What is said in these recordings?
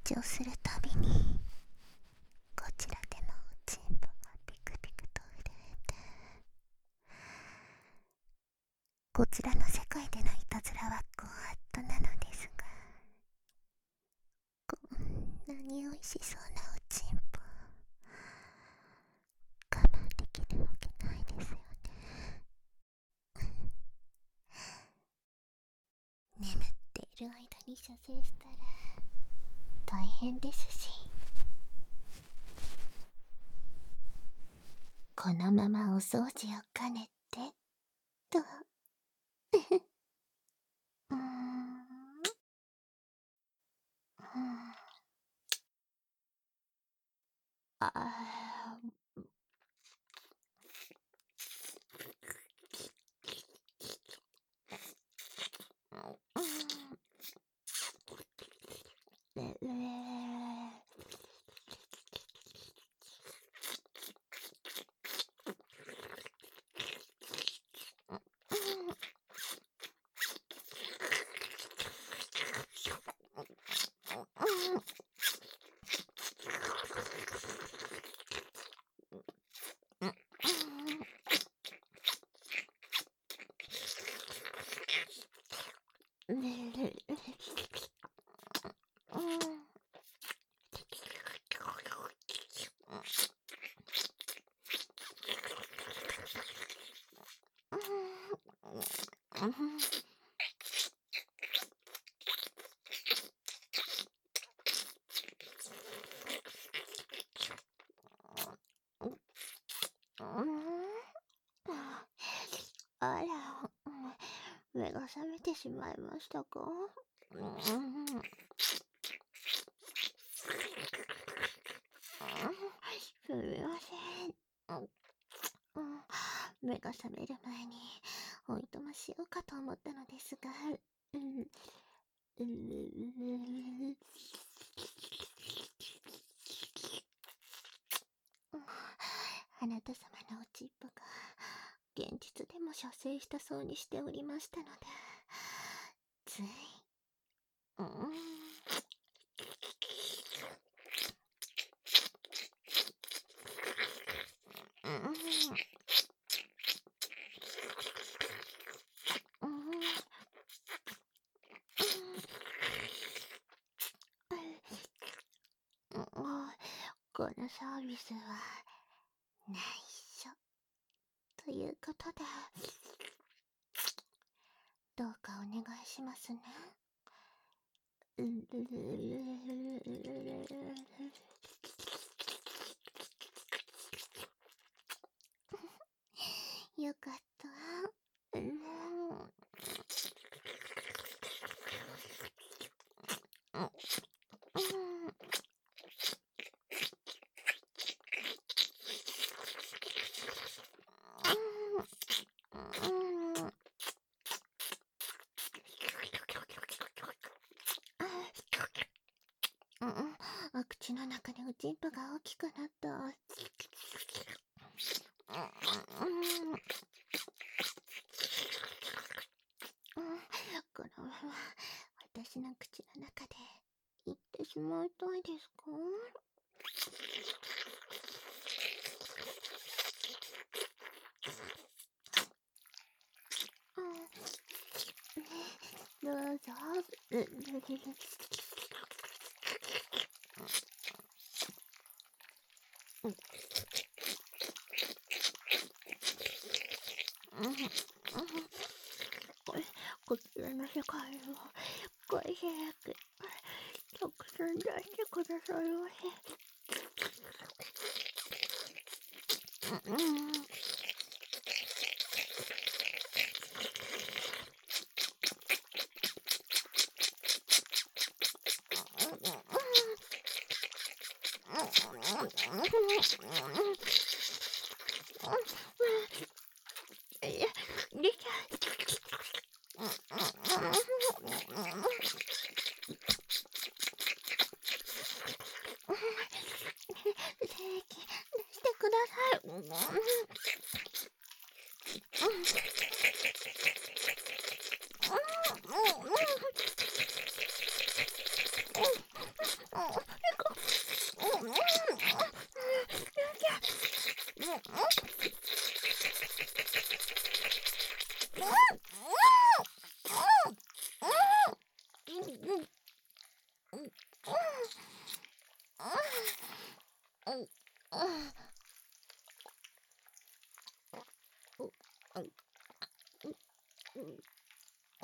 チをするたびにこちらでのおちんぽがピクピクと震えて、こちらの世界でのいたずらはご法度なのですが、こんなに美味しそうなおちんぽ我慢できるわけないですよね。眠っている間に射精したら大変ですし、このままお掃除を兼ねてとうーん、ああら、目が覚めてしまいましたか？すみません。目が覚める前においとましようかと思ったのですが、あなた様のおちっぽが現実でも射精したそうにしておりましたので、つい、このサービスは内緒ということで、どうかお願いしますね。よかった。口の中でおちんぽが大きくなった。このまま私の口の中でいってしまいたいですか？どうぞ。こちらの世界をご自力たくさん出してくださいませ。できしてください。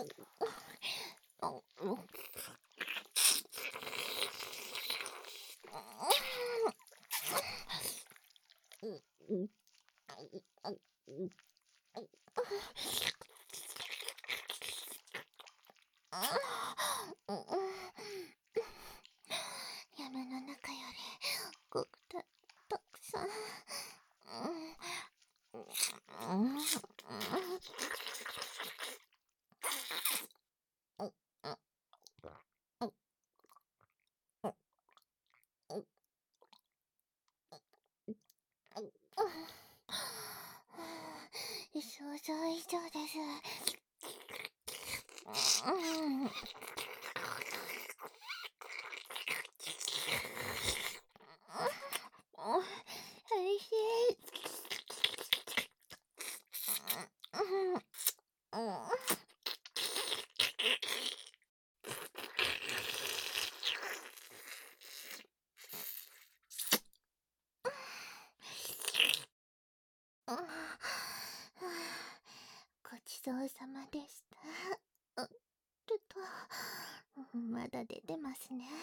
山の中よりごくたくさん。想像以上です。おいしい。ごちそうさまでした。まだ出てますね。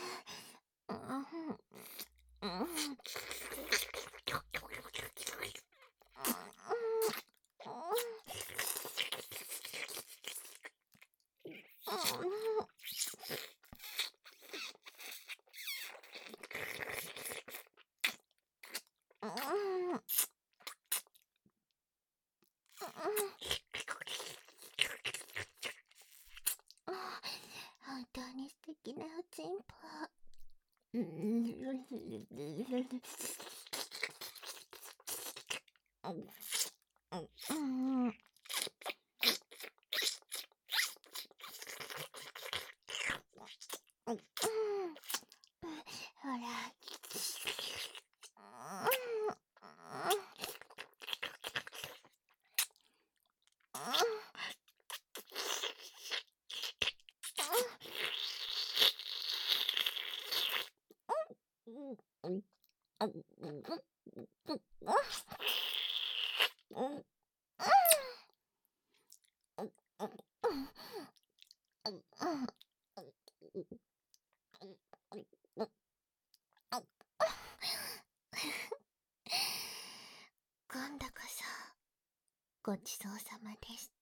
本当に素敵なおちんぽ。ほら。今度こそごちそうさまでした。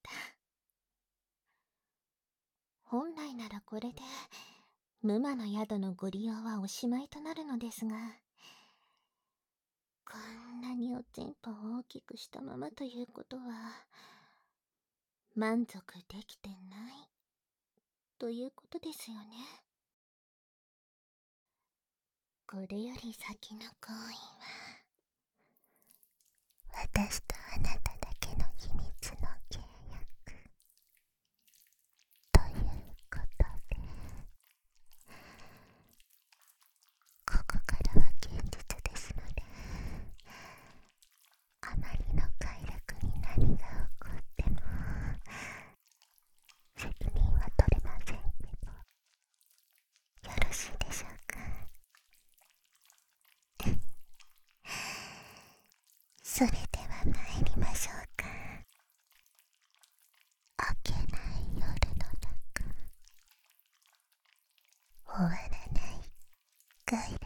本来ならこれで無魔の宿のご利用はおしまいとなるのですが、こんなにおちんぽを大きくしたままということは満足できてないということですよね。これより先の行為は私とあなただけの秘密の契約ということで、ここからは現実ですので、あまりの快楽に何が起こっても責任は取れませんけど、よろしいでしょうか。それでは参りましょうか。明けない夜の中、終わらない快楽